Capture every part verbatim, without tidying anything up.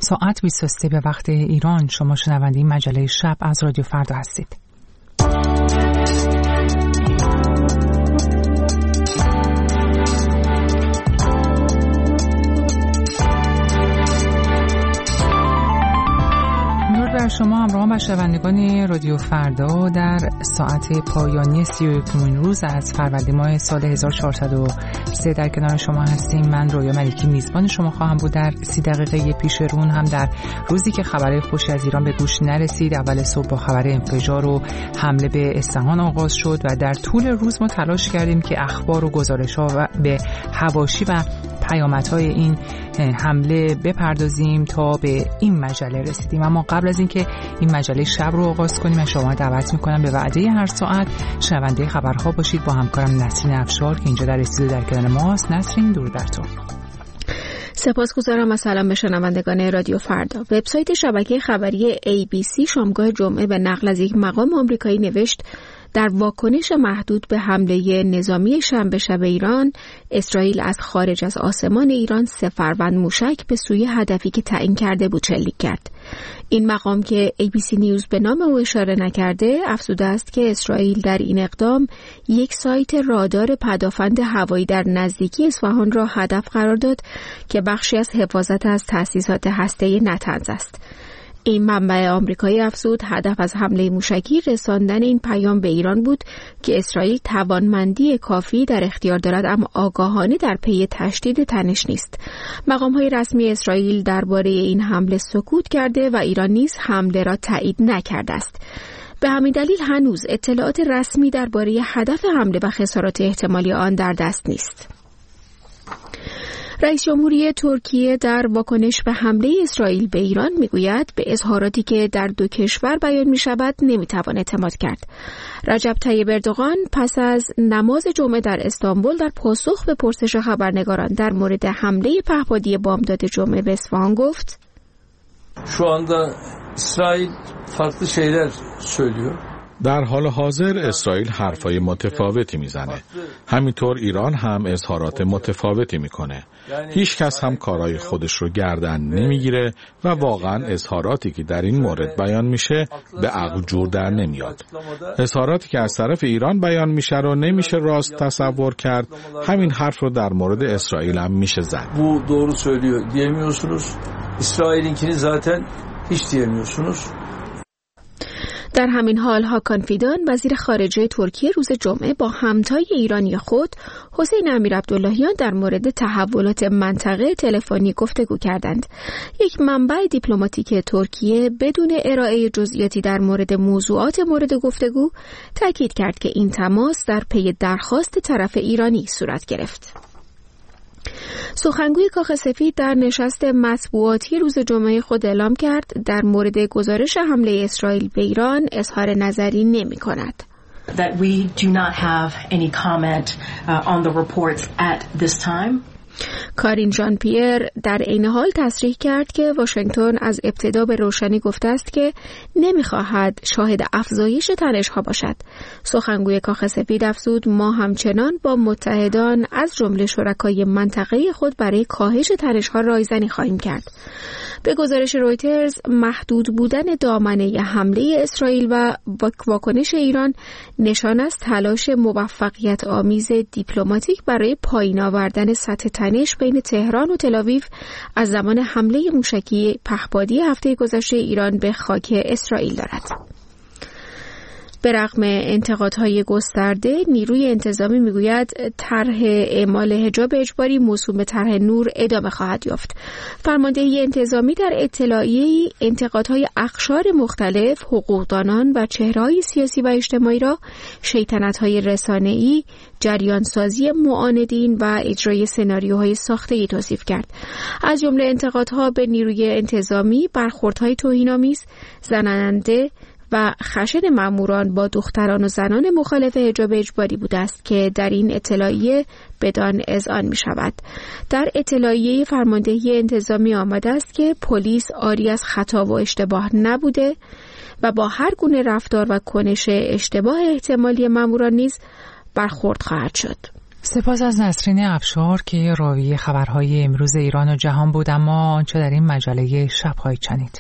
ساعت بیست و سه به وقت ایران. شما شنونده مجله شب از رادیو فردا هستید. بر شما همراهان و شنوندگان رادیو فردا در ساعت پایانی سی و یکمین روز از فروردین ماه سال هزار و چهارصد و سه در کنار شما هستیم. من رویا ملکی میزبان شما خواهم بود. در سی دقیقه پیش رون هم در روزی که خبر خوشی از ایران به گوش نرسید، اول صبح با خبر انفجار و حمله به اصفهان آغاز شد و در طول روز ما تلاش کردیم که اخبار و گزارش‌ها به حواشی و پیامدهای این حمله بپردازیم تا به این مجله رسیدیم. اما قبل از اینکه این مجله شب رو آغاز کنیم، من شما دعوت می‌کنم به وعده هر ساعت شنونده خبرها باشید با همکارم نسرین افشار که اینجا در استودیو در کنار ماست. نسرین، درود بر تو. سپاسگزارم و سلام به شنوندگان رادیو فردا. وبسایت شبکه خبری ای بی سی شامگاه جمعه به نقل از یک مقام آمریکایی نوشت در واکنش محدود به حمله نظامی شنبه شب ایران، اسرائیل از خارج از آسمان ایران سه فروند موشک به سوی هدفی که تعیین کرده بود شلیک کرد. این مقام که ای بی سی نیوز به نام او اشاره نکرده، افزوده است که اسرائیل در این اقدام یک سایت رادار پدافند هوایی در نزدیکی اصفهان را هدف قرار داد که بخشی از حفاظت از تأسیسات هسته‌ای نتنز است. این منبع آمریکایی افزود هدف از حمله موشکی رساندن این پیام به ایران بود که اسرائیل توانمندی کافی در اختیار دارد اما آگاهانه در پی تشدید تنش نیست. مقام‌های رسمی اسرائیل درباره این حمله سکوت کرده و ایران نیز حمله را تایید نکرده است. به همین دلیل هنوز اطلاعات رسمی درباره هدف حمله و خسارات احتمالی آن در دست نیست. رئیس جمهوری ترکیه در واکنش به حمله اسرائیل به ایران میگوید به اظهاراتی که در دو کشور بیان می شود نمیتوان اعتماد کرد. رجب طیب اردوغان پس از نماز جمعه در استانبول در پاسخ به پرسش خبرنگاران در مورد حمله پهپادی بامداد جمعه به اصفهان گفت: şu anda İsrail farklı şeyler söylüyor. در حال حاضر اسرائیل حرفای متفاوتی میزنه. همینطور ایران هم اظهارات متفاوتی میکنه. هیچ کس هم کارهای خودش رو گردن نمیگیره و واقعا اظهاراتی که در این مورد بیان میشه به عقل جور در نمیاد. اظهاراتی که از طرف ایران بیان میشه رو nemiشه راست تصور کرد. همین حرف رو در مورد اسرائیل هم میشه زد. Bu doğru söylüyor diyemiyorsunuz. İsrail'inkini zaten hiç diyemiyorsunuz. در همین حال هاکان فیدان وزیر خارجه ترکیه روز جمعه با همتای ایرانی خود حسین امیرعبداللهیان در مورد تحولات منطقه تلفنی گفتگو کردند. یک منبع دیپلماتیک ترکیه بدون ارائه جزئیاتی در مورد موضوعات مورد گفتگو تاکید کرد که این تماس در پی درخواست طرف ایرانی صورت گرفت. سخنگوی کاخ سفید در نشست مطبوعاتی روز جمعه خود اعلام کرد در مورد گزارش حمله اسرائیل به ایران اظهار نظری نمی کند. That we do not have any comment uh, on the reports at this time. کارین ژان پیر در عین حال تصریح کرد که واشنگتن از ابتدا به روشنی گفته است که نمی‌خواهد شاهد افزایش تنش‌ها باشد. سخنگوی کاخ سفید افزود ما همچنان با متحدان از جمله شرکای منطقه خود برای کاهش تنش‌ها رایزنی خواهیم کرد. به گزارش رویترز محدود بودن دامنه حمله اسرائیل و واکنش ایران نشان است تلاش موفقیت آمیز دیپلماتیک برای پایین آوردن سطح تنش بین تهران و تل‌آویو از زمان حمله موشکی پهپادی هفته گذشته ایران به خاک اسرائیل دارد. به رغم انتقادهای گسترده، نیروی انتظامی میگوید طرح اعمال حجاب اجباری موسوم به طرح نور ادامه خواهد یافت. فرماندهی انتظامی در اطلاعیه‌ای انتقادهای اقشار مختلف، حقوقدانان و چهره‌های سیاسی و اجتماعی را شیطنت‌های رسانه‌ای، جریانسازی معاندین و اجرای سناریوهای ساخته‌ای توصیف کرد. از جمله انتقادها به نیروی انتظامی برخوردهای توهین‌آمیز، زننده و خشن ماموران با دختران و زنان مخالف حجاب اجباری بوده است که در این اطلاعیه بدان اذعان می شود. در اطلاعیه فرماندهی انتظامی آمده است که پلیس عاری از خطا و اشتباه نبوده و با هر گونه رفتار و کنش اشتباه احتمالی ماموران نیز برخورد خواهد شد. سپاس از نسرین افشار که راوی خبرهای امروز ایران و جهان بود. اما آنچه در این مجله شب خواهید شنید: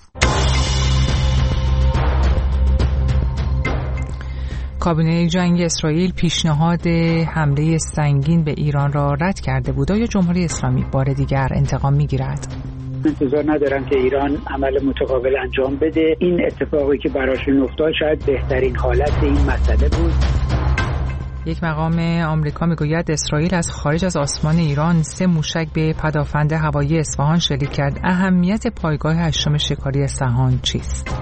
کابینه جنگ اسرائیل پیشنهاد حمله سنگین به ایران را رد کرده بود. آیا جمهوری اسلامی بار دیگر انتقام می‌گیرد؟ انتظار ندارم که ایران عمل متقابل انجام بده. این اتفاقی که براشون افتاد شاید بهترین حالت این مسئله بود. یک مقام آمریکا میگوید اسرائیل از خارج از آسمان ایران سه موشک به پدافند هوایی اصفهان شلیک کرد. اهمیت پایگاه هشتم شکاری اصفهان چیست؟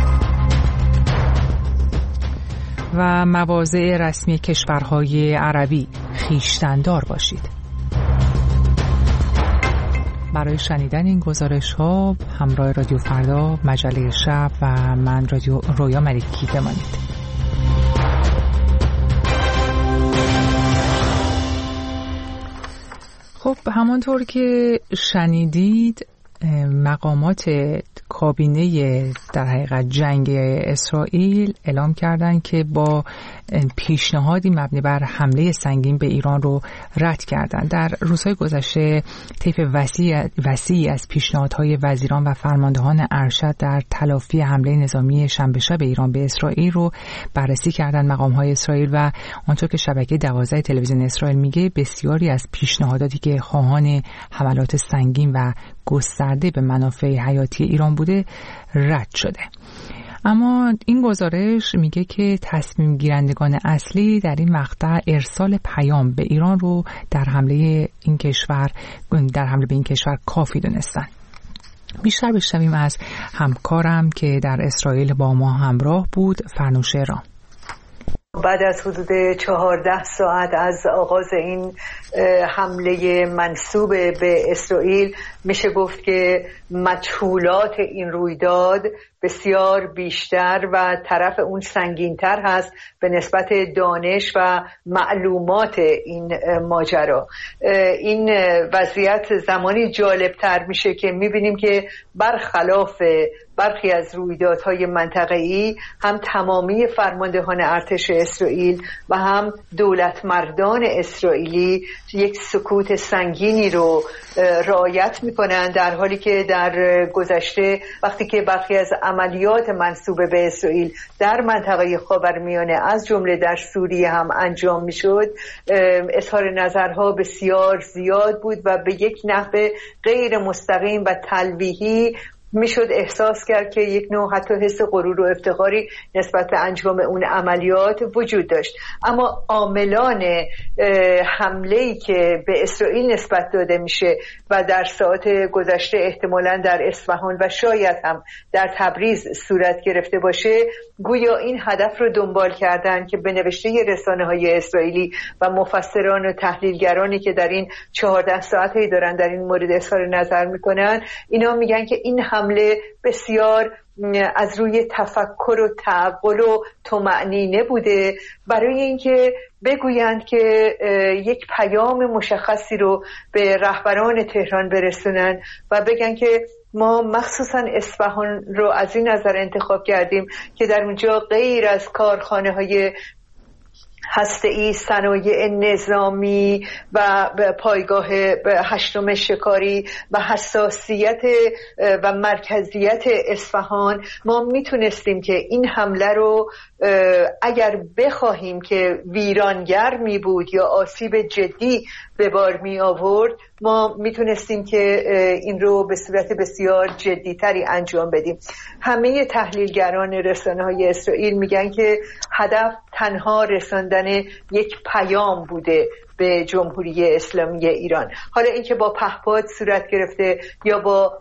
و مواضع رسمی کشورهای عربی: خویشتن‌دار باشید. برای شنیدن این گزارش ها همراه رادیو فردا، مجله شب و من رادیو رویا ملیکی بمانید. خب همانطور که شنیدید مقامات کابینه در حقیقت جنگ اسرائیل اعلام کردند که با پیشنهادی مبنی بر حمله سنگین به ایران رو رد کردند. در روزهای گذشته طیف وسیع وسیعی از پیشنهادهای وزیران و فرماندهان ارشد در تلافی حمله نظامی شنبه شب ایران به اسرائیل رو بررسی کردند مقام‌های اسرائیل و آنطور که شبکه دوازده تلویزیون اسرائیل میگه بسیاری از پیشنهاداتی که خواهان حملات سنگین و گسترده به منافع حیاتی ایران بوده رد شده. اما این گزارش میگه که تصمیم گیرندگان اصلی در این مقطع ارسال پیام به ایران رو در حمله این کشور در حمله به این کشور کافی دونستن. بیشتر بشنویم از همکارم که در اسرائیل با ما همراه بود، فرنوش ایران. بعد از حدود چهارده ساعت از آغاز این حمله منسوب به اسرائیل میشه گفت که مجهولات این رویداد بسیار بیشتر و طرف اون سنگین‌تر هست به نسبت دانش و معلومات این ماجرا. این وضعیت زمانی جالبتر میشه که میبینیم که برخلاف برخی از رویدادهای منطقه‌ای هم تمامی فرماندهان ارتش اسرائیل و هم دولت مردان اسرائیلی یک سکوت سنگینی رو رعایت میکنن، در حالی که در گذشته وقتی که برخی از عملیات منسوبه به اسرائیل در منطقه خاورمیانه از جمله در سوریه هم انجام میشد، اظهار نظرها بسیار زیاد بود و به یک نحو غیر مستقیم و تلویحی میشد احساس کرد که یک نوع حتی حس غرور و افتخاری نسبت به انجام اون عملیات وجود داشت. اما عاملان حمله‌ای که به اسرائیل نسبت داده میشه و در ساعات گذشته احتمالاً در اصفهان و شاید هم در تبریز صورت گرفته باشه، گویا این هدف رو دنبال کردن که به نوشته رسانه‌های اسرائیلی و مفسران و تحلیلگرانی که در این چهارده ساعتی دارن در این مورد اظهار نظر میکنن، اینا میگن که این حمله بسیار از روی تفکر و تعقل و طمأنینه بوده برای اینکه بگویند که یک پیام مشخصی رو به رهبران تهران برسونن و بگن که ما مخصوصا اصفهان رو از این نظر انتخاب کردیم که در اونجا غیر از کارخانه‌های هسته‌ای، صنایع نظامی و پایگاه هشتم شکاری و حساسیت و مرکزیت اصفهان، ما میتونستیم که این حمله رو اگر بخواهیم که ویرانگر می بود یا آسیب جدی به بار می آورد، ما میتونستیم که این رو به صورت بسیار جدیتری انجام بدیم. همه تحلیلگران رسانه‌های اسرائیل میگن که هدف تنها رساندن یک پیام بوده به جمهوری اسلامی ایران. حالا اینکه با پهپاد صورت گرفته یا با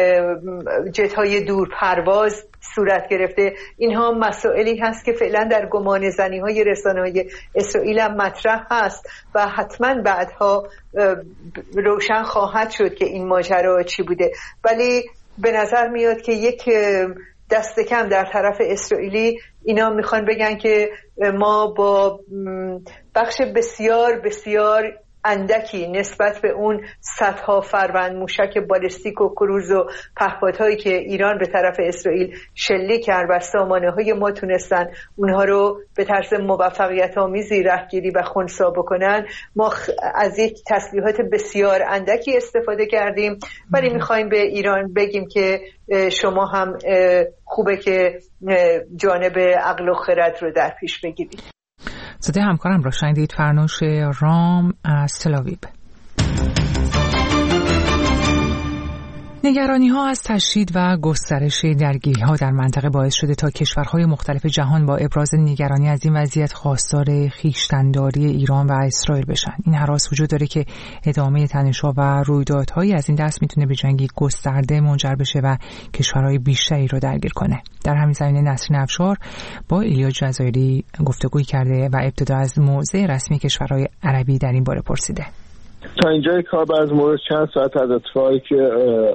جت‌های دور پرواز صورت گرفته، اینها مسائلی هست که فعلا در گمان زنی‌های رسانه‌های اسرائیل هم مطرح هست و حتما بعدها روشن خواهد شد که این ماجرا چی بوده. ولی به نظر میاد که یک دست کم در طرف اسرائیلی اینا میخوان بگن که ما با بخش بسیار بسیار اندکی نسبت به اون صدها فروند موشک بالستیک و کروز و پهپادهایی که ایران به طرف اسرائیل شلیک کرد و سامانه‌های ما تونستن اونها رو به طرز موفقیت آمیزی رهگیری و خنثی بکنن، ما از یک تسلیحات بسیار اندکی استفاده کردیم، ولی می‌خوایم به ایران بگیم که شما هم خوبه که جانب عقل و خرد رو در پیش بگیرید. صدای همکارم را شنیدید، فرنوش رام از تل‌آویو. نگرانی ها از تشدید و گسترش درگیری ها در منطقه باعث شده تا کشورهای مختلف جهان با ابراز نگرانی از این وضعیت خواستار خویشتن‌داری ایران و اسرائیل بشن. این هراس وجود داره که ادامه تنش‌ها و رویدادهایی از این دست میتونه به جنگی گسترده منجر بشه و کشورهای بیشتری رو درگیر کنه. در همین زمینه نسرین افشار با ایلیا جزایری گفتگوی کرده و ابتدا از موضع رسمی کشورهای عربی در این باره پرسیده. تا اینجای کار بعد مورد چند ساعت از اتفاقی که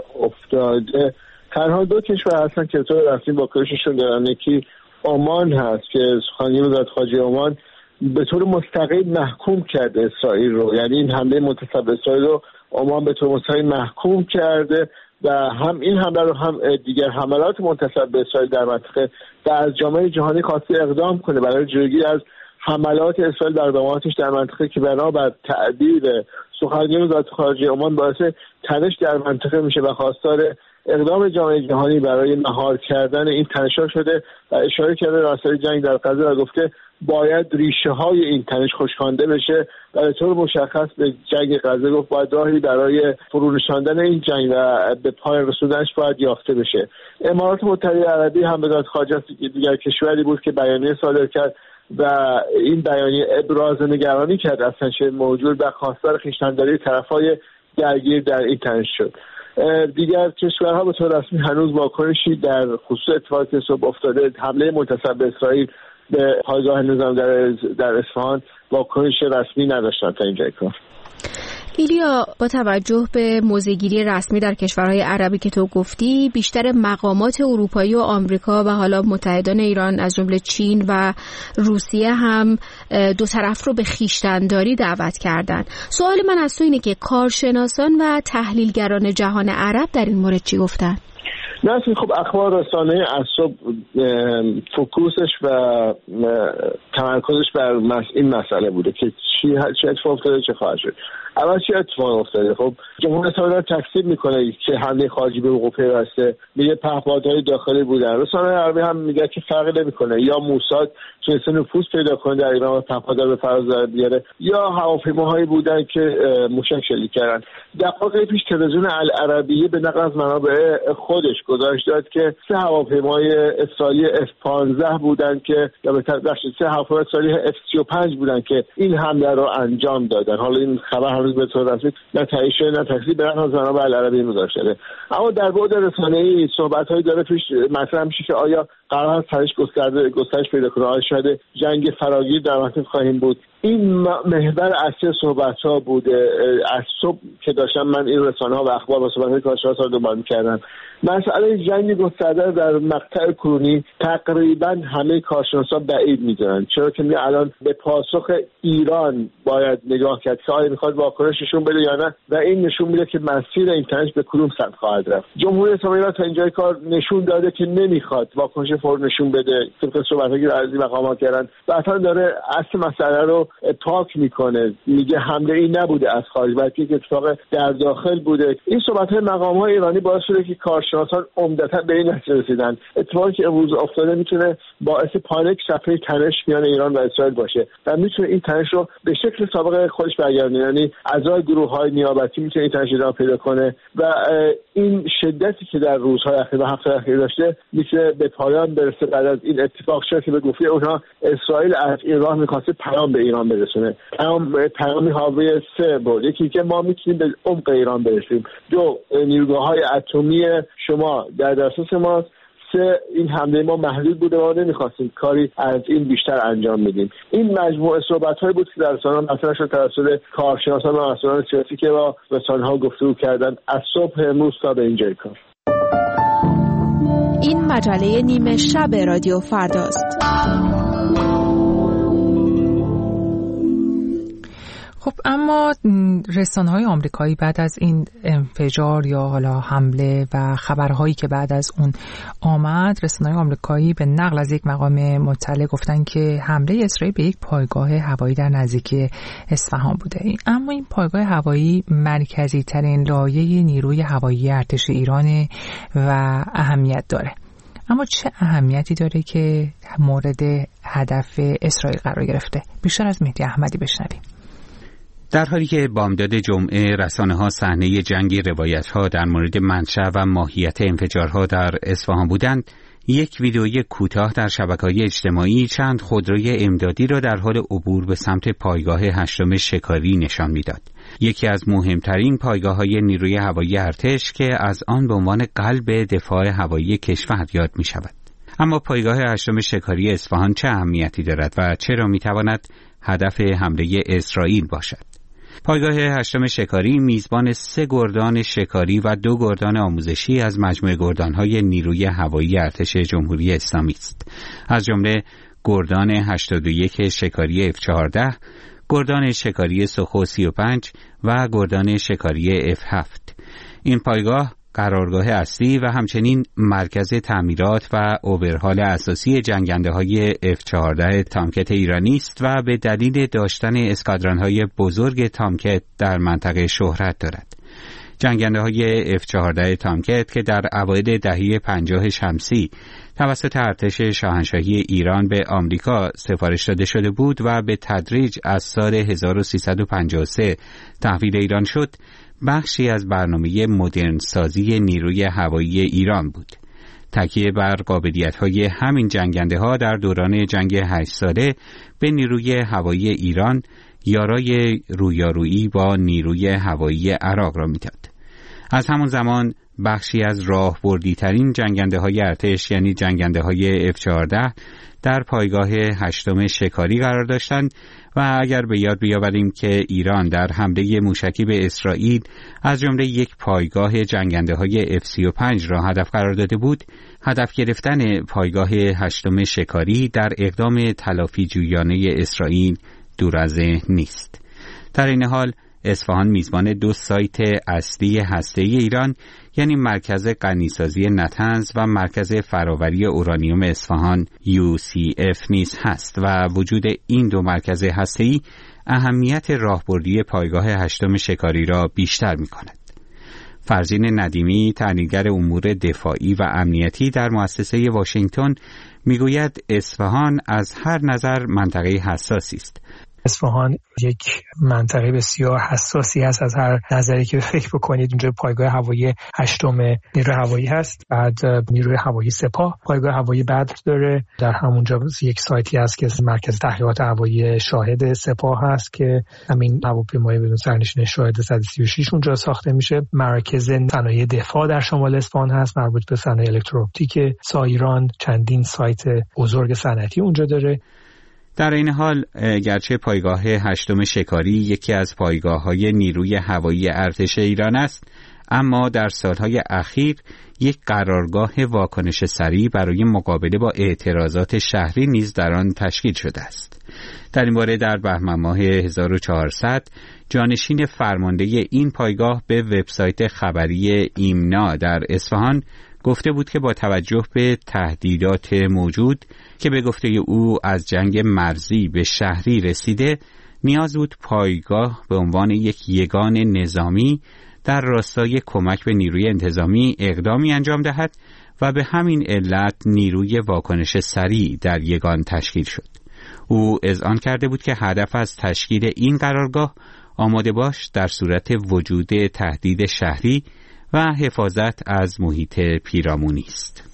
افتاده تنها دو کشور هستن که طور رسمی واکنششون دارن. یکی عمان هست که سخنگوی وزارت خارجه عمان به طور مستقیم محکوم کرده اسرائیل رو، یعنی این حمله متصل به اسرائیل رو عمان به طور مستقیم محکوم کرده و هم این حمله رو هم دیگر حملات متصل به اسرائیل در منطقه و از جامعه جهانی خواسته اقدام کنه برای جلوگیری از حملات اسرائیل در اقداماتش در منطقه که بنابر تعبیر سخنگوی وزارت خارجه عمان باعث تنش در منطقه میشه و خواستار اقدام جامعه جهانی برای مهار کردن این تنش‌ها شده و اشاره کرده راستای جنگ در غزه و گفته باید ریشه های این تنش خشکانده بشه و به طور مشخص به جنگ غزه گفت باید راهی برای فرونشاندن این جنگ و به پایان رسوندنش باید یافته بشه. امارات متحده عربی هم وزارت خارجه دیگر کشوری بود که بیانیه صادر کرد و این بیانیه ابراز نگرانی کرد از تنش موجود و خواستار خویشتن‌داری طرف‌های درگیر در این تنش شد. دیگر کشورها به طور رسمی هنوز واکنشی در خصوص اتفاقی که صبح افتاده حمله متصل به اسرائیل به پایگاه نظام در در اصفهان واکنش رسمی نداشتن تا اینجای کار. ایلیا، با توجه به موضع‌گیری رسمی در کشورهای عربی که تو گفتی، بیشتر مقامات اروپایی و آمریکا و حالا متحدان ایران از جمله چین و روسیه هم دو طرف رو به خویشتن‌داری دعوت کردن. سوال من از تو اینه که کارشناسان و تحلیلگران جهان عرب در این مورد چی گفتن؟ نه خب اخبار رسانه از صبح فوکوسش و تمرکزش بر این مسئله بوده که چی چه اتفاق افتاده چه خواهد شد. اول چه اتفاق افتاده؟ خب جمهوری اسلامی را تکذیب میکنه که حمله خارجی به وقوع پیوسته، میگه پهپادهای داخلی بودن. رسانه عربی هم میگه که فرقی نمیکنه، یا موساد تونسته نفوذ پیدا کنه در ایران و پهپادها به فراز در بیاره، یا هواپیماهایی بودن که موشک شلیک کردن. دقایق پیش تلویزیون العربیه به نقل از منابع خودش گزارش داد که سه هواپیمای اسرائیلی اف پانزده بودن که یا به طرف سه هواپیمای اسرائیلی اف سی و پنج بودن که این حمله رو انجام دادن. حالا این خبر هنوز به طور رسمی نه تایید شده نه تکذیب به نقل از منابع العربیه گزارش شده. اما در بعد رسانه‌ای صحبت‌هایی داره پیش مطرح میشه که آیا قرار است تنش گسترده گسترش پیدا کنه، آیا شاید جنگ فراگیر در منطقه خواهیم بود. این محور اصلی صحبت‌ها بوده. از صبح که داشتم من این رسانه‌ها و اخبار و صحبت‌های کارشناسا رو دنبال می‌کردم، مسئله جنگ گسترده در مقطع کنونی تقریبا همه کارشناسا بعید می‌دونن، چرا که می الان به پاسخ ایران باید نگاه کرد که آیا می‌خواد واکنش نشون بده یا نه و این نشون میده که مسیر این تنش به کدوم سمت خواهد رفت. جمهوری اسلامی تا اینجای کار نشون داده که نمی‌خواد واکنش فور نشون بده، طبق صحبت‌هایی که از این مقامات کردن، بعداً داره اصل مسئله رو پاک میکنه، میگه حمله ای نبوده از خارج بلکه یک اتفاق در داخل بوده. این صحبت‌های مقام‌های ایرانی باعث شده که کارشناسان عمدتاً به این نتیجه رسیدن اتفاقی که امروز افتاده میتونه باعث پانیک صفحه تنش میان ایران و اسرائیل باشه و میتونه این تنش رو به شکل سابق خودش برگردونه، یعنی اعضای گروه‌های نیابتی میتونه این تنش ادامه پیدا کنه و این شدتی که در روزهای اخیر و هفته اخیر داشته میتونه به پایان برسه بعد از این اتفاق شد که به گفته اونها اسرائیل از این راه می‌خواسته پیام به ایران برسونه. پیام پیامی حاوی سه بود. یکی که ما میتونیم به عمق ایران برسیم، دو نیروگاه‌های اتمی شما در دسترس ماست، سه این حمله ما محدود بوده و نمیخواستیم کاری از این بیشتر انجام بدیم. این مجموعه صحبت‌هایی بود که در رسانه‌ها مطرح شد توسط کارشناسان و مسئولان سیاسی که با رسانه‌ها گفتگو کردن از صبح امروز تا به اینجای کار. این مجله نیمه شب رادیو فرداست. خب اما رسانه‌های آمریکایی بعد از این انفجار یا حالا حمله و خبرهایی که بعد از اون آمد، رسانه‌های آمریکایی به نقل از یک مقام مطلع گفتن که حمله اسرائیل به یک پایگاه هوایی در نزدیکی اصفهان بوده. اما این پایگاه هوایی مرکزی ترین لایه نیروی هوایی ارتش ایران و اهمیت داره. اما چه اهمیتی داره که مورد هدف اسرائیل قرار گرفته؟ بیشتر از مهدی احمدی بشنویم. در حالی که بامداد جمعه رسانه‌ها صحنه جنگ روایت‌ها در مورد منشأ و ماهیت انفجارها در اصفهان بودند، یک ویدئوی کوتاه در شبکه‌های اجتماعی چند خودروی امدادی را در حال عبور به سمت پایگاه هشتم شکاری نشان می‌داد. یکی از مهمترین پایگاه‌های نیروی هوایی ارتش که از آن به عنوان قلب دفاع هوایی کشور یاد می‌شود. اما پایگاه هشتم شکاری اصفهان چه اهمیتی دارد و چرا می‌تواند هدف حمله اسرائیل باشد؟ پایگاه هشتم شکاری میزبان سه گردان شکاری و دو گردان آموزشی از مجموعه گردان‌های نیروی هوایی ارتش جمهوری اسلامی است. از جمله گردان هشتاد و یک شکاری اف چهارده، گردان شکاری سوخو سی و پنج و گردان شکاری اف هفت. این پایگاه قرارگاه اصلی و همچنین مرکز تعمیرات و اوورهال اساسی جنگنده‌های اف چهارده تامکت ایرانی است و به دلیل داشتن اسکادران‌های بزرگ تامکت در منطقه شهرت دارد. جنگنده‌های اف چهارده تامکت که در اوایل دهه پنجاه شمسی توسط ارتش شاهنشاهی ایران به آمریکا سفارش داده شده بود و به تدریج از سال هزار و سیصد و پنجاه و سه تحویل ایران شد، بخشی از برنامه مدرن سازی نیروی هوایی ایران بود. تکیه بر قابلیت‌های همین جنگنده‌ها در دوران جنگ هشت ساله به نیروی هوایی ایران یارای رویارویی با نیروی هوایی عراق را می‌داد. از همون زمان بخشی از راهبردی‌ترین جنگنده‌های ارتش یعنی جنگنده‌های اف چهارده در پایگاه هشتم شکاری قرار داشتند و اگر به یاد بیاوریم که ایران در حمله موشکی به اسرائیل از جمله یک پایگاه جنگنده‌های اف سی و پنج را هدف قرار داده بود، هدف گرفتن پایگاه هشتم شکاری در اقدام تلافی جویانه اسرائیل دور از ذهن نیست. در این حال اصفهان میزبان دو سایت اصلی هسته‌ای ایران یعنی مرکز غنیسازی نطنز و مرکز فراوری اورانیوم اصفهان یو سی اف نیز هست و وجود این دو مرکز هسته‌ای اهمیت راهبردی پایگاه هشتم شکاری را بیشتر می‌کند. فرزین ندیمی، تحلیلگر امور دفاعی و امنیتی در مؤسسه واشنگتن، میگوید اصفهان از هر نظر منطقه حساسی است. اصفهان یک منطقه بسیار حساسی هست از هر نظری که فکر بکنید. اونجا پایگاه هوایی هشتم نیروی هوایی هست، بعد نیروی هوایی سپاه پایگاه هوایی بدر داره، در همونجا یک سایتی هست که مرکز تحقیقات هوایی شاهد سپاه هست که همین هواپیمای بدون سرنشین شاهد صد و سی و شش اونجا ساخته میشه. مرکز صنایع دفاع در شمال اصفهان هست مربوط به صنایع الکتروپتیک سایران، چندین سایت بزرگ صنعتی اونجا داره. در این حال گرچه پایگاه هشتم شکاری یکی از پایگاه‌های نیروی هوایی ارتش ایران است، اما در سالهای اخیر یک قرارگاه واکنش سریع برای مقابله با اعتراضات شهری نیز در آن تشکیل شده است. در این باره در بهمن ماه هزار و چهارصد جانشین فرمانده این پایگاه به وبسایت خبری ایمنا در اصفهان گفته بود که با توجه به تهدیدات موجود که به گفته او از جنگ مرزی به شهری رسیده، نیاز بود پایگاه به عنوان یک یگان نظامی در راستای کمک به نیروی انتظامی اقدامی انجام دهد و به همین علت نیروی واکنش سریع در یگان تشکیل شد. او اذعان کرده بود که هدف از تشکیل این قرارگاه آماده باش در صورت وجود تهدید شهری و حفاظت از محیط پیرامونی است.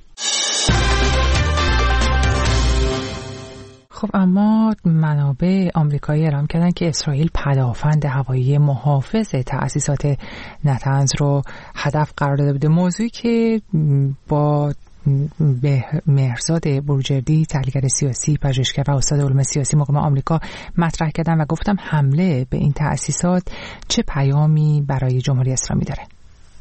خب اما منابع آمریکایی اعلام کردن که اسرائیل پدافند هوایی محافظ تأسیسات نطنز رو هدف قرار داده بوده. موضوعی که با به مهرزاد بروجردی، تحلیلگر سیاسی، پژوهشگر و استاد علوم سیاسی مقیم آمریکا مطرح کردم و گفتم حمله به این تأسیسات چه پیامی برای جمهوری اسلامی داره؟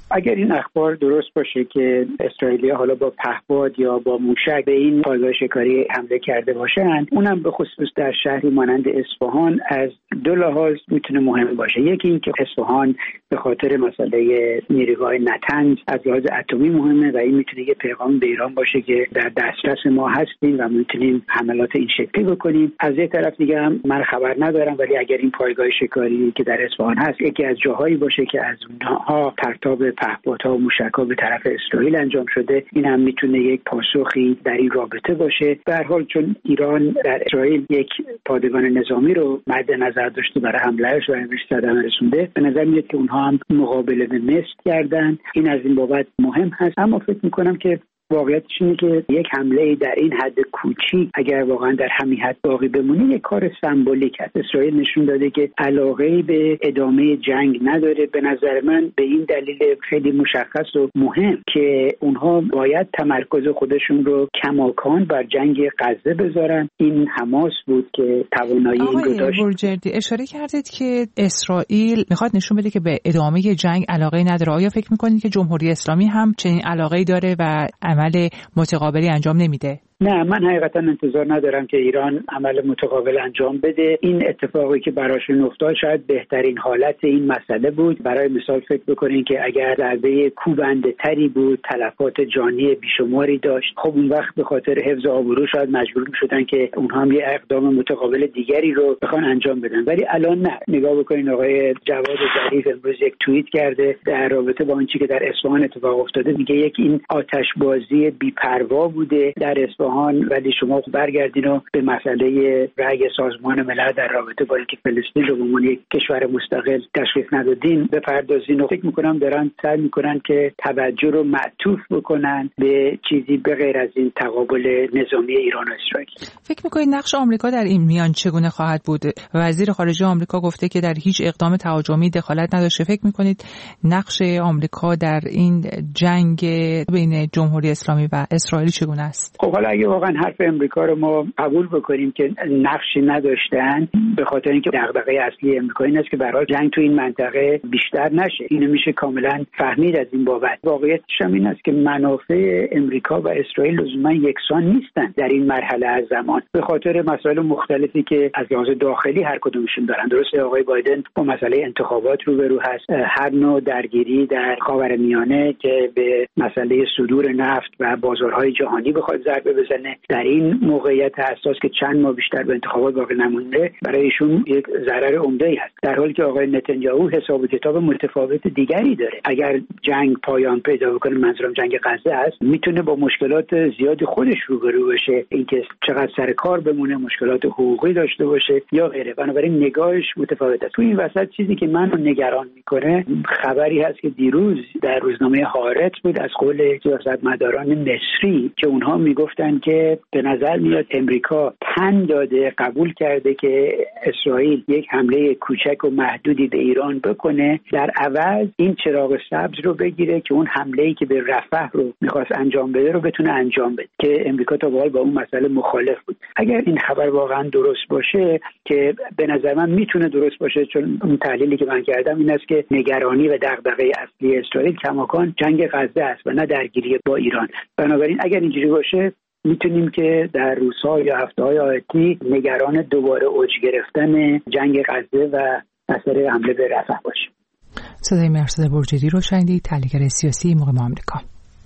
اگر این اخبار درست باشه که اسرائیلی حالا با پهپاد یا با موشک به این پایگاه شکاری حمله کرده باشند، اونم به خصوص در شهری مانند اصفهان از دو لحاظ میتونه مهم باشه. یکی این که اصفهان به خاطر مسئله نیروگاه نتنز از لحاظ اتمی مهمه و این میتونه یه پیغام به ایران باشه که در دسترس ما هستیم و میتونیم حملات این شکلی بکنیم. از یه طرف دیگه هم من خبر ندارم، ولی اگر این پایگاه شکاری که در اصفهان هست یکی از جاهایی باشه که از اونها پرتاب پهپادها و موشک‌ها به طرف اسرائیل انجام شده، این هم میتونه یک پاسخی در این رابطه باشه. به هر حال چون ایران در اسرائیل یک پادگان نظامی رو مد نظر داشته برای حملهش و امروز صدمه رسونده، به نظر میاد که اونها هم مقابله به مثل کردن. این از این بابت مهم هست، اما فکر میکنم که واقعیتش اینه که یک حمله در این حد کوچیک اگر واقعا در همین حد باقی بمونه یک کار سمبولیک است. اسرائیل نشون داده که علاقه به ادامه جنگ نداره. به نظر من به این دلیل خیلی مشخص و مهم که اونها باید تمرکز خودشون رو کماکان بر جنگ غزه بذارن. این حماس بود که توانایی این رو داشت. بورجردی اشاره کردید که اسرائیل میخواد نشون بده که به ادامه جنگ علاقه نداره. آیا فکر میکنید که جمهوری اسلامی هم چنین علاقه‌ای داره و عمل متقابلی انجام نمیده؟ نه، من حقیقتا انتظار ندارم که ایران عمل متقابل انجام بده. این اتفاقی که براشون افتاد شاید بهترین حالت این مسئله بود. برای مثال فکر بکنین که اگر ضربه کوبنده تری بود، تلفات جانی بیشماری داشت، خب اون وقت به خاطر حفظ آبرو شاید مجبور می‌شدن که اونها هم یه اقدام متقابل دیگری رو بخوان انجام بدن. ولی الان نه. نگاه بکنین آقای جواد ظریف امروز یک توییت کرده در رابطه با آنچه که در اصفهان اتفاق افتاده، میگه یک این آتشبازی بی‌پروا بوده در اصفهان، ولی شما برگردین و به مسئله رأی سازمان ملل در رابطه با اینکه فلسطین رو به عنوان یک کشور مستقل تشخیص ندادین بپردازین. و فکر میکنم دارن سعی میکنن که توجه رو معطوف بکنن به چیزی به غیر از این تقابل نظامی ایران و اسرائیل. فکر میکنید نقش آمریکا در این میان چگونه خواهد بود؟ وزیر خارجه آمریکا گفته که در هیچ اقدام تهاجمی دخالت نداشته. فکر میکنید نقش آمریکا در این جنگ بین جمهوری اسلامی و اسرائیل چگونه است؟ خب حالا اگه واقعا حرف امریکا رو ما قبول بکنیم که نقشی نداشتن، به خاطر اینکه دغدغه اصلی امریکا این است که برای جنگ تو این منطقه بیشتر نشه. اینو میشه کاملا فهمید از این بابت. واقعیتش هم این است که منافع امریکا و اسرائیل لزوما یکسان نیستن در این مرحله از زمان، به خاطر مسائل مختلفی که از لحاظ داخلی هر کدومشون دارن. درسته آقای بایدن با مسئله انتخابات روبرو هست، هر نوع درگیری در خاورمیانه که به مسئله صدور نفت و بازارهای جهانی بخواد ضربه بزنه، در این موقعیت حساس که چند ماه بیشتر به انتخابات باقی نمونده، برای ایشون یک ضرر عمده‌ای هست، در حالی که آقای نتانیاهو حساب و کتاب متفاوت دیگری داره. اگر جنگ پایان پیدا بکنه، منظورم جنگ غزه است، میتونه با مشکلات زیادی خودش روبرو بشه، اینکه چقدر سر کار بمونه، مشکلات حقوقی داشته باشه یا غیره. بنابراین نگاهش متفاوته. تو این وسط چیزی که منو نگران میکنه خبری هست که دیروز در روزنامه هارت بود از قول سیاستمداران مصری که اونها میگفتن که به نظر میاد امریکا پند داده، قبول کرده که اسرائیل یک حمله کوچک و محدودی به ایران بکنه، در عوض این چراغ سبز رو بگیره که اون حمله‌ای که به رفح رو میخواست انجام بده رو بتونه انجام بده، که امریکا تا به حال با اون مسئله مخالف بود. اگر این خبر واقعا درست باشه، که به نظر من میتونه درست باشه، چون اون تحلیلی که من کردم این است که نگرانی و دغدغه اصلی اسرائیل کماکان جنگ غزه است و نه درگیری با ایران. بنابراین اگر اینجوری باشه میتونیم که در روزها یا هفته‌های آتی نگران دوباره اوج گرفتن جنگ غزه و مسئله حمله به رفح باشیم. صدای مرسد برجری رو شنیدید، تحلیلگر سیاسی مقام آمریکا.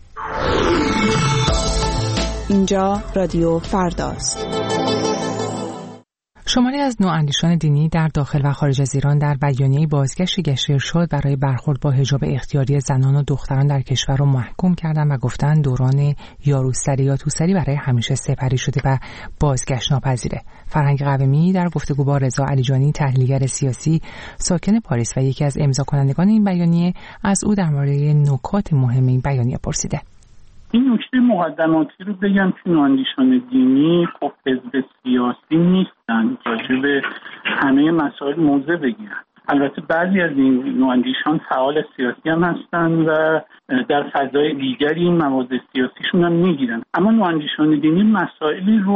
اینجا رادیو فرداست. شماری از نواندیشان دینی در داخل و خارج از ایران در بیانیه بازگشت گشت ارشاد برای برخورد با حجاب اختیاری زنان و دختران در کشور را محکوم کردند و گفتند دوران یاروسری یا توسری برای همیشه سپری شده و بازگشت ناپذیره. فرهنگ قومی در گفتگو با رضا علیجانی، تحلیلگر سیاسی ساکن پاریس و یکی از امضا کنندگان این بیانیه، از او در مورد نکات مهم این بیانیه پرسیده. این نکته مقدماتی رو بگم که نواندیشان دینی خب حزب سیاسی نیستن، راجع به همه مسائل موضع بگیرن. البته بعضی از این نواندیشان فعال سیاسی هم هستن و در فضای دیگری این مواد سیاسیشون هم میگیرن، اما نواندیشان دینی مسائلی رو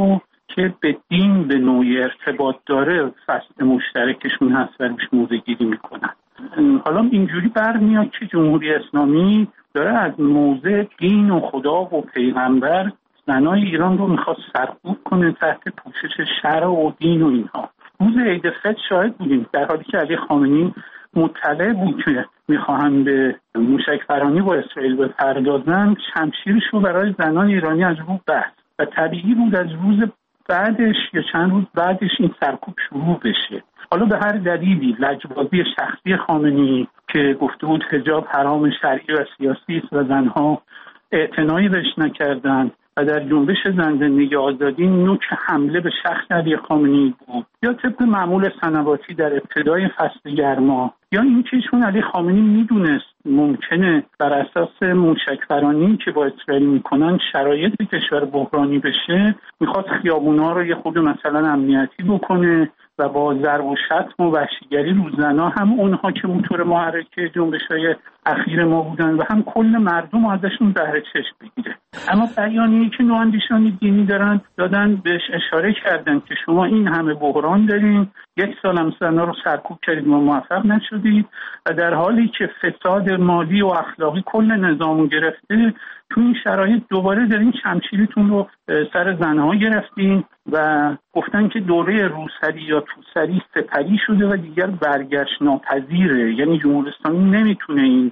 که به دین به نوعی ارتباط داره فصل مشترکشون هست و روش موضع‌گیری میکنن. حالا اینجوری برمیاد که جمهوری اسلامی داره از موضع دین و خدا و پیغمبر زنای ایران رو میخواد سرکوب کنه تحت پوشش شرع و دین و اینها. روز عید فطر شاهد بودیم در حالی که علی خامنه‌ای مطلع بود که میخواهند به موشک‌پرانی با اسرائیل بپردازن، شمشیرش رو برای زنان ایرانی از رو بست و طبیعی بود از روز بعدش یا چند روز بعدش این سرکوب شروع بشه. حالا به هر دلیلی لجبازی شخصی خامنه‌ای که گفته بود حجاب حرام شرعی و سیاسی است و زنها اعتنایی بهش نکردند و در جنبش زن زندگی آزادی نوک حمله به شخص علی خامنه‌ای بود، یا طبق معمول سنواتی در ابتدای فصل گرما، یا اینکه چون علی خامنه‌ای میدونست ممکنه بر اساس موشک‌پرانی که با اسرائیل میکنن شرایط کشور بحرانی بشه، میخواد خیابونا رو یه خود مثلا امنیتی بکنه و با ضرب و شتم و وحشیگری رو زنا، هم اونها که موتور محرک جنبش‌های اخیر ما بودن و هم کل مردم ازشون بهره چشم بگیره. اما بیانیه‌ای که نواندیشان دینی دارن دادن بهش اشاره کردن که شما این همه بحران دارین، یک سال هم زنا رو سرکوب کردید و موفق نشدید و در حالی که فساد مالی و اخلاقی کل نظامو گرفته، تو این شرایط دوباره دارین شمشیرتون رو سر زنها گرفتین و گفتن که دوره روسری یا توسری سپری شده و دیگر برگشت ناپذیره. یعنی جمهوری اسلامی نمیتونه این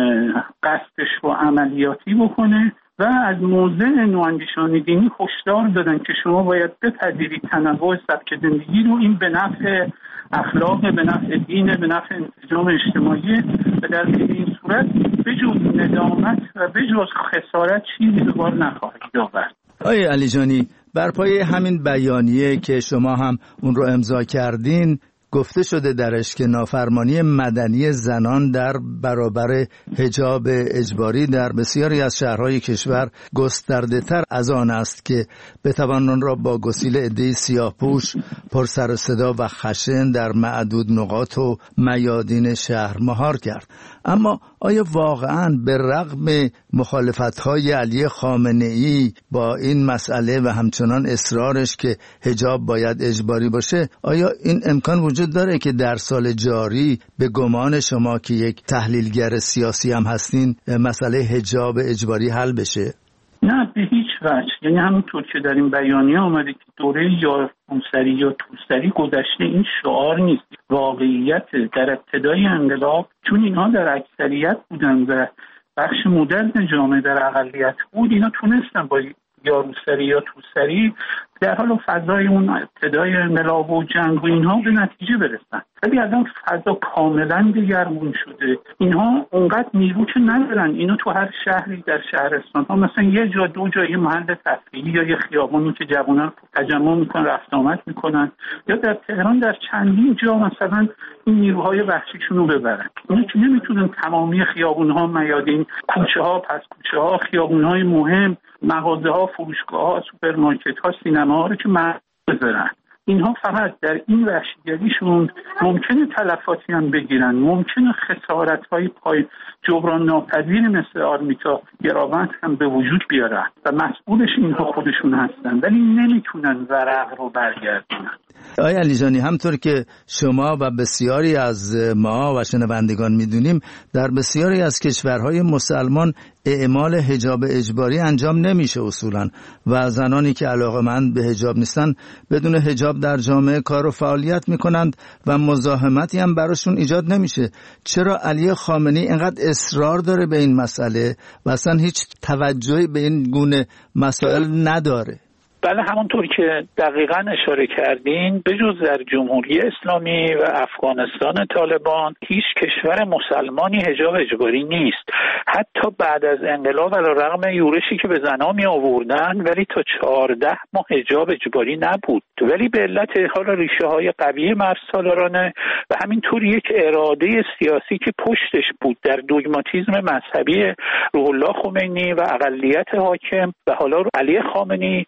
قصدش رو عملیاتی بکنه و از موضع نواندیشان دینی هشدار دادن که شما باید بپذیرید تنوع سبک زندگی رو، این به نفع اخلاق، به نفع دین، به نفع انسجام اجتماعی و در این صورت بجز ندامت و بجز خسارت چیزی به بار نخواهید آورد. آقای علی جانی، بر پایه همین بیانیه که شما هم اون رو امضا کردین گفته شده درش که نافرمانی مدنی زنان در برابر حجاب اجباری در بسیاری از شهرهای کشور گسترده تر از آن است که بتوان آن را با گسیل عده‌ای سیاه‌پوش پر سر و صدا و خشن در معدود نقاط و میادین شهر مهار کرد. اما آیا واقعاً به رغم مخالفت‌های علی خامنه‌ای با این مسئله و همچنان اصرارش که حجاب باید اجباری باشه، آیا این امکان وجود داره که در سال جاری به گمان شما که یک تحلیلگر سیاسی هم هستین مسئله حجاب اجباری حل بشه؟ نه، به هیچ وجه. یعنی همونطور که در این بیانیه آمده که دوره یا روسری یا توسری گذشته، این شعار نیست، واقعیت. در ابتدای انقلاب چون اینها در اکثریت بودن و بخش مدرن جامعه در اقلیت بود، اینا تونستن با یا روسری یا توسری در حال فضای اون ابتدای انقلاب و جنگ و اینها به نتیجه برسن. ولی الان فضا کاملا دگرگون شده. اینها اونقدر نیرو که ندارن. اینا تو هر شهری در شهرستان ها مثلا یه جا دو جا یه محل تفریحی یا یه خیابونی که جوانان تجمع میکنن رفت آمد میکنن، یا در تهران در چندین جا مثلا این نیروهای وحشیشون رو ببرن. اینا که نمیتونن تمامی خیابون ها، میادین، کوچه ها، پس کوچه ها، خیابون های مهم، مغازه ها، فروشگاه ها، سوپرمارکت ها، سینما ها رو که مرد بذارن. اینها فقط در این وحشیگریشون ممکنه تلفاتی هم بگیرن، ممکنه خسارت های پای جبران ناپذیر مثل آرمیتا گراوند هم به وجود بیارن و مسئولش اینها خودشون هستن، ولی نمیتونن ورق رو برگردونن. آقای علی جانی، همطور که شما و بسیاری از ما و شنوندگان میدونیم، در بسیاری از کشورهای مسلمان اعمال حجاب اجباری انجام نمیشه اصولا و زنانی که علاقه‌مند به حجاب نیستن بدون حجاب در جامعه کار و فعالیت میکنند و مزاحمتی هم براشون ایجاد نمیشه. چرا علی خامنه‌ای اینقدر اصرار داره به این مسئله و اصلا هیچ توجهی به این گونه مسائل نداره؟ بله، همونطور که دقیقاً اشاره کردین، بجز در جمهوری اسلامی و افغانستان طالبان هیچ کشور مسلمانی حجاب اجباری نیست. حتی بعد از انقلاب علیرغم یورشی که به زنها می آوردن، ولی تا چهارده ماه حجاب اجباری نبود، ولی به علت حال ریشه های قوی مرزسالارانه و همینطور یک اراده سیاسی که پشتش بود در دوگماتیسم مذهبی روح الله خمینی و اقلیت حاکم و حالا علی خامنه‌ای و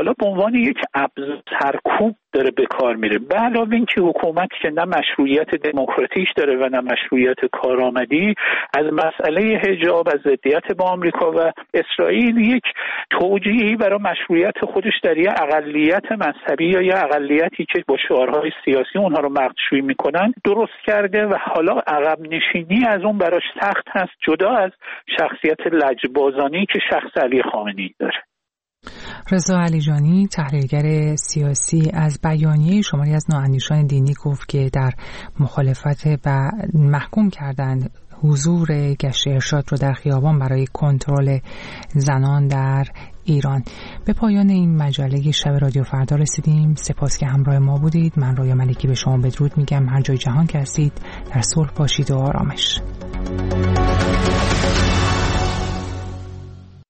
حالا به عنوان یک ابزار سرکوب داره به کار میره. به علاوه اینکه حکومتی که نه مشروعیت دموکراتیک داره و نه مشروعیت کارآمدی، از مسئله حجاب، از ضدیت با آمریکا و اسرائیل یک توجیهی برای مشروعیت خودش در یه اقلیت مذهبی یا یه اقلیتی که با شعارهای سیاسی اونها رو مقدشویی میکنن درست کرده و حالا عقب نشینی از اون براش سخت هست، جدا از شخصیت لجبازانی که شخص علی خامنه‌ای داره. رضا علیجانی، تحلیلگر سیاسی، از بیانیه شماری از نواندیشان دینی گفت که در مخالفت و محکوم کردن حضور گشت ارشاد رو در خیابان برای کنترل زنان در ایران. به پایان این مجله شب رادیو فردا رسیدیم. سپاس که همراه ما بودید. من رویا ملکی به شما بدرود میگم. هر جای جهان که هستید در صلح باشید و آرامش.